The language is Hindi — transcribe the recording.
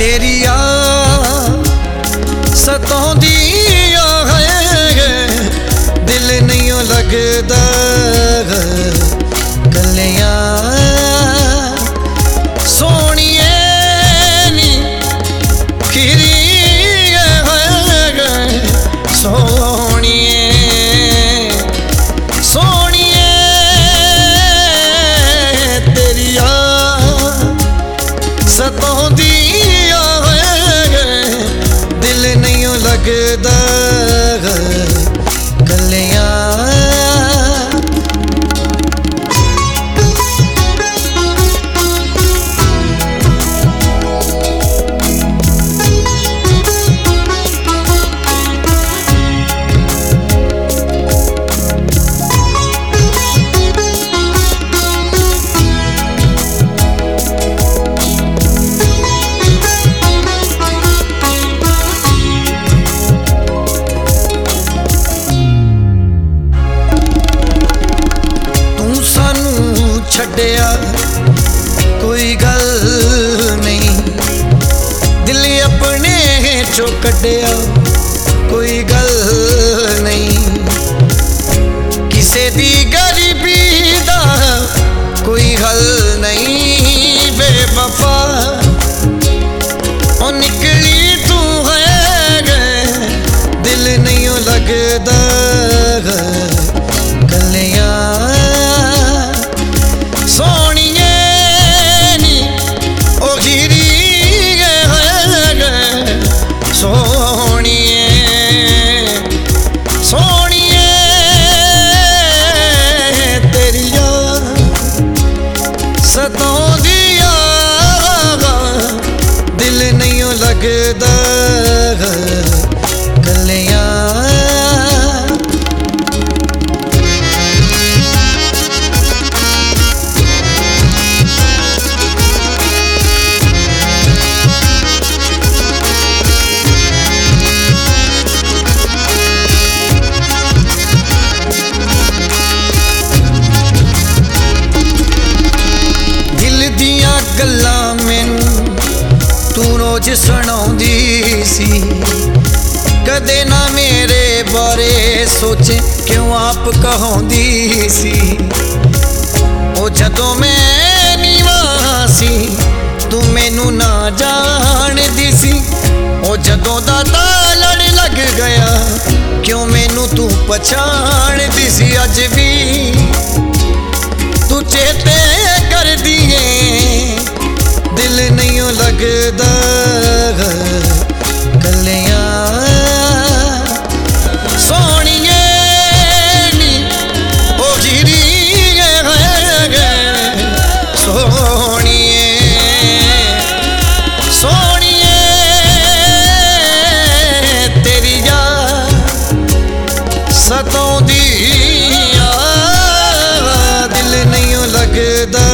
तेरी याद सताउंदी है, दिल नहीं लगदा गल्लियां सोहणिए नी खीरी सोहणिए सोहणिए तेरी याद सताउंदी दिल नहीं लगदा गल्लियां। छड्डिया कोई गल नहीं, दिल अपने चो कड्डिया कोई गल नहीं, किसे दी गरीबी दा कोई हल नहीं। बेवफा ओ निकली तू है, दिल नहीं लगदा गल्लियां सोहणिए नी ओ खीरी सोहणिए सोहणिए तेरी याद सताउंदी दिल नहीं लगदा गल्लियां। गल्लां मैनू तू रोज सुनाउंदी सी, कदे ना मेरे बारे सोचे क्यों आप कहाउंदी सी। ओ जदों मैं नीवा सी तू मैनू ना जानदी सी, ओ जदों दा लड़ लग गया क्यों मैनू तू पछाणदी सी। अज भी तू चेते कर दिए दिल नहीं लगदा गल्लियां सोहणिए नी ओ खीरी सोहणिए सोहणिए तेरी याद सताउंदी दिल नहीं लगदा